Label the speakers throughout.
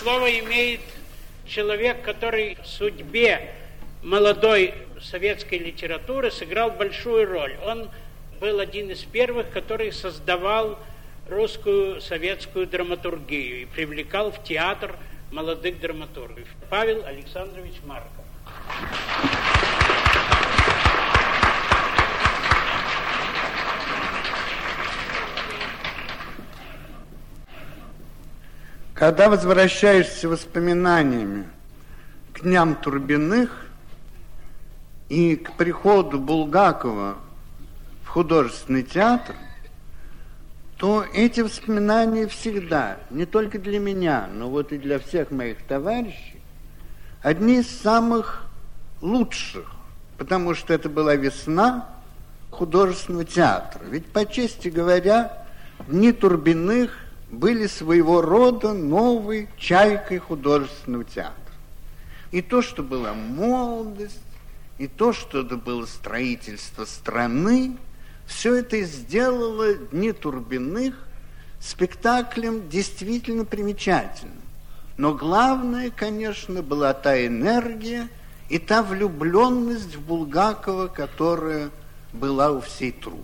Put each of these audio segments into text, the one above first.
Speaker 1: слово имеет человек, который в судьбе молодой советской литературы сыграл большую роль. Он был один из первых, который создавал русскую советскую драматургию и привлекал в театр молодых драматургов. Павел Александрович Марков.
Speaker 2: Когда возвращаешься воспоминаниями к дням Турбиных и к приходу Булгакова в художественный театр, то эти воспоминания всегда, не только для меня, но вот и для всех моих товарищей, одни из самых лучших, потому что это была весна художественного театра. Ведь, по чести говоря, дни Турбиных были своего рода новой чайкой художественного театра. И то, что была молодость, и то, что это было строительство страны, все это сделало «Дни Турбиных» спектаклем действительно примечательным. Но главное, конечно, была та энергия и та влюбленность в Булгакова, которая была у всей труппы.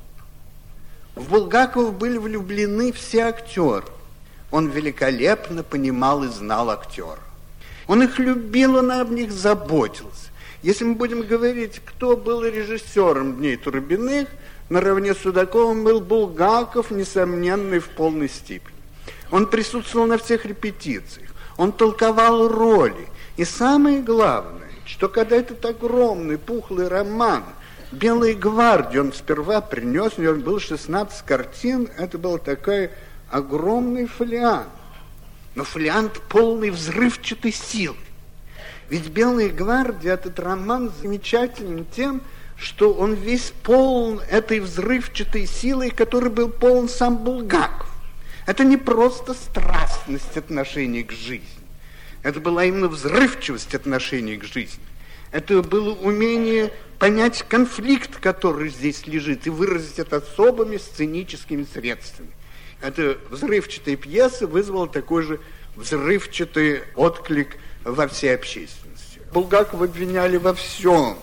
Speaker 2: В Булгакова были влюблены все актеры. Он великолепно понимал и знал актеров. Он их любил, он об них заботился. Если мы будем говорить, кто был режиссером «Дней Турбиных», наравне с Судаковым был Булгаков, несомненный в полной степени. Он присутствовал на всех репетициях, он толковал роли. И самое главное, что когда этот огромный, пухлый роман «Белая гвардия» он сперва принес, у него было 16 картин, это была такая огромный фолиант, но фолиант полный взрывчатой силы. Ведь «Белая гвардия» этот роман замечателен тем, что он весь полон этой взрывчатой силой, которой был полон сам Булгаков. Это не просто страстность отношений к жизни, это была именно взрывчивость отношений к жизни. Это было умение понять конфликт, который здесь лежит, и выразить это особыми сценическими средствами. Эта взрывчатая пьеса вызвала такой же взрывчатый отклик во всей общественности. Булгакова обвиняли во всем,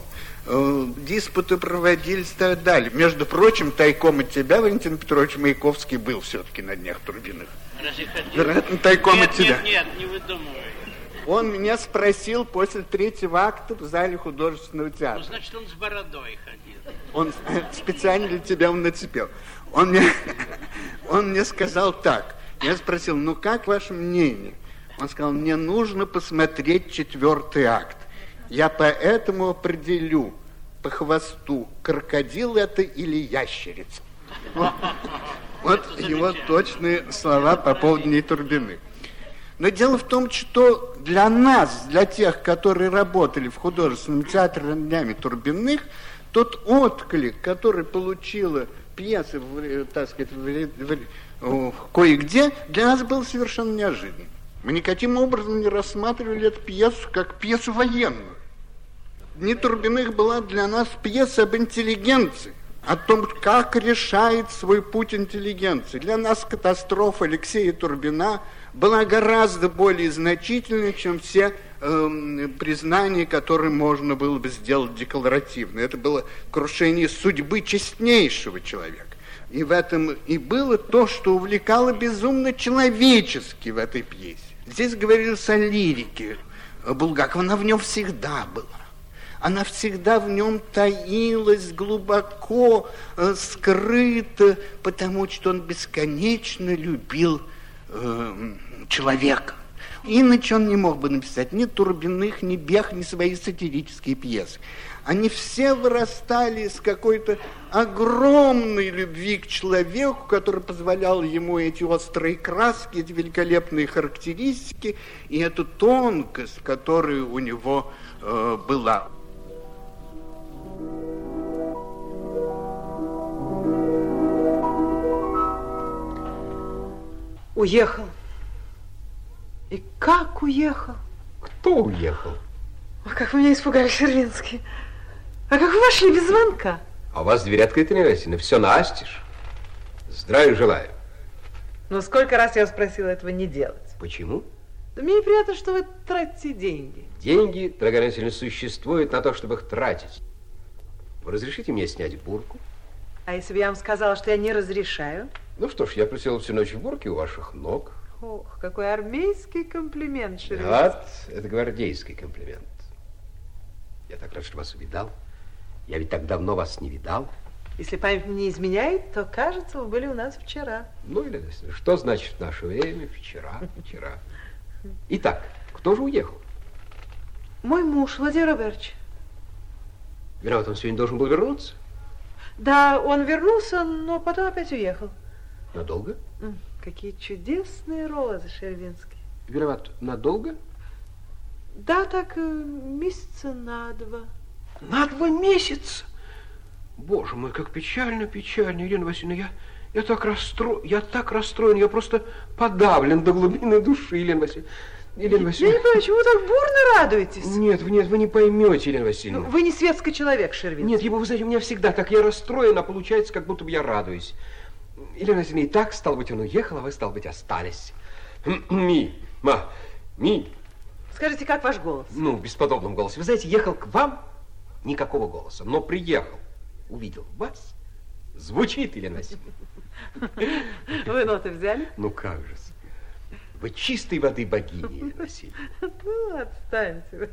Speaker 2: диспуты проводились и так далее. Между прочим, тайком от тебя, Валентин Петрович, Маяковский был все-таки на Днях Турбиных. Вероятно, тайком от тебя.
Speaker 1: Нет, не выдумывай.
Speaker 2: Он меня спросил после 3-го акта в зале художественного театра.
Speaker 1: Ну, значит, он с бородой ходил.
Speaker 2: Он специально для тебя он нацепил. Он мне сказал так. Я спросил, ну как ваше мнение? Он сказал, мне нужно посмотреть 4-й акт. Я поэтому определю по хвосту, крокодил это или ящерица. Вот его точные слова по поводу Дней Турбиных. Но дело в том, что для нас, для тех, которые работали в художественном театре над Днями Турбиных, тот отклик, который получила пьеса, так сказать, кое-где, для нас был совершенно неожиданным. Мы никаким образом не рассматривали эту пьесу как пьесу военную. «Дни Турбиных» была для нас пьеса об интеллигенции, о том, как решает свой путь интеллигенции. Для нас катастрофа Алексея Турбина была гораздо более значительной, чем все признания, которые можно было бы сделать декларативно. Это было крушение судьбы честнейшего человека. И в этом и было то, что увлекало безумно человечески в этой пьесе. Здесь говорилось о лирике Булгакова, она в нем всегда была. Она всегда в нем таилась глубоко, скрыто, потому что он бесконечно любил человека. Иначе он не мог бы написать ни Турбиных, ни Бех, ни свои сатирические пьесы. Они все вырастали из какой-то огромной любви к человеку, который позволял ему эти острые краски, эти великолепные характеристики и эту тонкость, которая у него была.
Speaker 3: Уехал. И как уехал?
Speaker 4: Кто уехал?
Speaker 3: Ой, как вы меня испугали, Шервинский. А как вы вошли без звонка?
Speaker 4: А у вас дверь открыта, Невестина, все настежь. Здравия желаю.
Speaker 3: Ну, сколько раз я вас просила этого не делать.
Speaker 4: Почему?
Speaker 3: Мне приятно, что вы тратите деньги.
Speaker 4: Деньги, дорогая Васильевна, существуют на то, чтобы их тратить. Вы разрешите мне снять бурку?
Speaker 3: А если бы я вам сказала, что я не разрешаю?
Speaker 4: Ну что ж, я просил всю ночь в бурке у ваших ног.
Speaker 3: Ох, какой армейский комплимент, Шервинский.
Speaker 4: Вот, это гвардейский комплимент. Я так рад, что вас увидал. Я ведь так давно вас не видал.
Speaker 3: Если память мне не изменяет, то, кажется, вы были у нас вчера.
Speaker 4: Ну, или что значит в наше время? Вчера. Итак, кто же уехал?
Speaker 3: Мой муж, Владимир Робертович.
Speaker 4: Виноват, он сегодня должен был вернуться?
Speaker 3: Да, он вернулся, но потом опять уехал.
Speaker 4: Надолго?
Speaker 3: Какие чудесные розы, Шервинский.
Speaker 4: Виноват, надолго?
Speaker 3: Да, так месяца на 2.
Speaker 4: На 2 месяца? Боже мой, как печально, Елена Васильевна. Я так расстроен, я просто подавлен до глубины души, Елена Васильевна.
Speaker 3: Я не понимаю, чему вы так бурно радуетесь?
Speaker 4: Нет, вы не поймете, Елена Васильевна.
Speaker 3: Вы не светский человек, Шервинский.
Speaker 4: Нет, вы знаете, у меня всегда так, я расстроен, а получается, как будто бы я радуюсь. Елена Васильевна, и так, стало быть, он уехал, а вы, стало быть, остались. Ми.
Speaker 3: Скажите, как ваш голос?
Speaker 4: Ну, в бесподобном голосе. Вы знаете, ехал к вам, никакого голоса, но приехал, увидел вас, звучит, Елена Васильевна.
Speaker 3: Вы ноты взяли?
Speaker 4: Ну, как же. Вы чистой воды богиня, Елена Васильевна.
Speaker 3: Ну, отстаньте.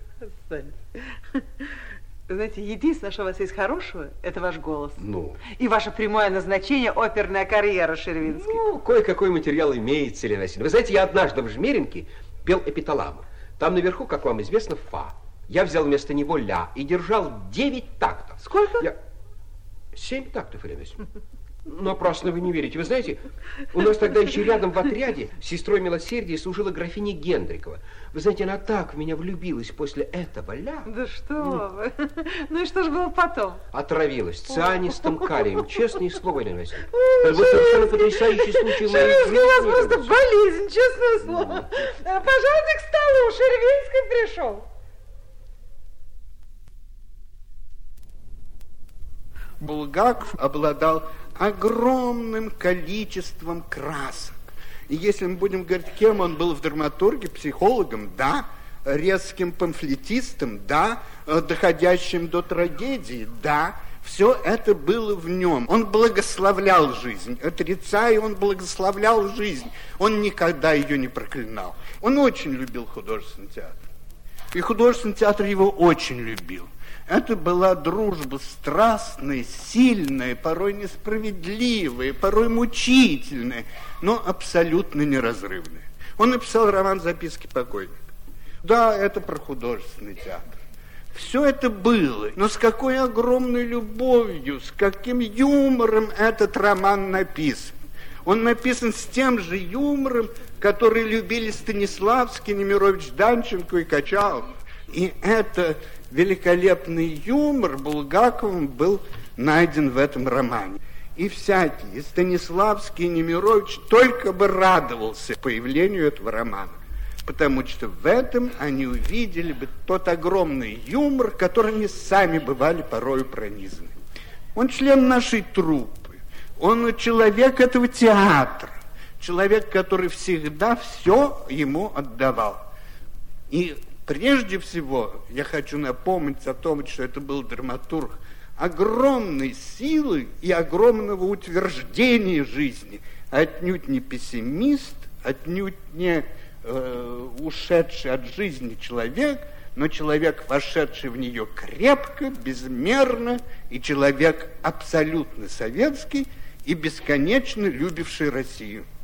Speaker 3: Вы знаете, единственное, что у вас есть хорошего, это ваш голос.
Speaker 4: Ну.
Speaker 3: И ваше прямое назначение — оперная карьера, Шервинский.
Speaker 4: Ну, кое-какой материал имеется, Елена Васильевна. Вы знаете, я однажды в Жмеринке пел эпиталаму. Там наверху, как вам известно, фа. Я взял вместо него ля и держал 9 тактов.
Speaker 3: Сколько?
Speaker 4: 7 тактов, Елена Васильевна. Напрасно вы не верите. Вы знаете, у нас тогда еще рядом в отряде сестрой милосердия служила графиня Гендрикова. Вы знаете, она так в меня влюбилась после этого ля.
Speaker 3: Да что вы. Ну и что же было потом?
Speaker 4: Отравилась цианистым калием. Честное слово, Елена Васильевна. Это был совершенно потрясающий случай в моей жизни.
Speaker 3: У вас просто болезнь, честное слово. Пожалуйста, к столу. Шервинский пришел.
Speaker 2: Булгаков обладал огромным количеством красок. И если мы будем говорить, кем он был в драматурге, психологом, да, резким памфлетистом, да, доходящим до трагедии, да, все это было в нем. Он благословлял жизнь, отрицая, он благословлял жизнь. Он никогда ее не проклинал. Он очень любил художественный театр. И художественный театр его очень любил. Это была дружба страстная, сильная, порой несправедливая, порой мучительная, но абсолютно неразрывная. Он написал роман «Записки покойника». Да, это про художественный театр. Все это было, но с какой огромной любовью, с каким юмором этот роман написан. Он написан с тем же юмором, который любили Станиславский, Немирович Данченко и Качалов. И это великолепный юмор Булгаковым был найден в этом романе. И всякий, и Станиславский, и Немирович только бы радовался появлению этого романа, потому что в этом они увидели бы тот огромный юмор, которым они сами бывали порою пронизаны. Он член нашей труппы, он человек этого театра, человек, который всегда все ему отдавал. И прежде всего, я хочу напомнить о том, что это был драматург огромной силы и огромного утверждения жизни. Отнюдь не пессимист, отнюдь не ушедший от жизни человек, но человек, вошедший в нее крепко, безмерно, и человек абсолютно советский и бесконечно любивший Россию.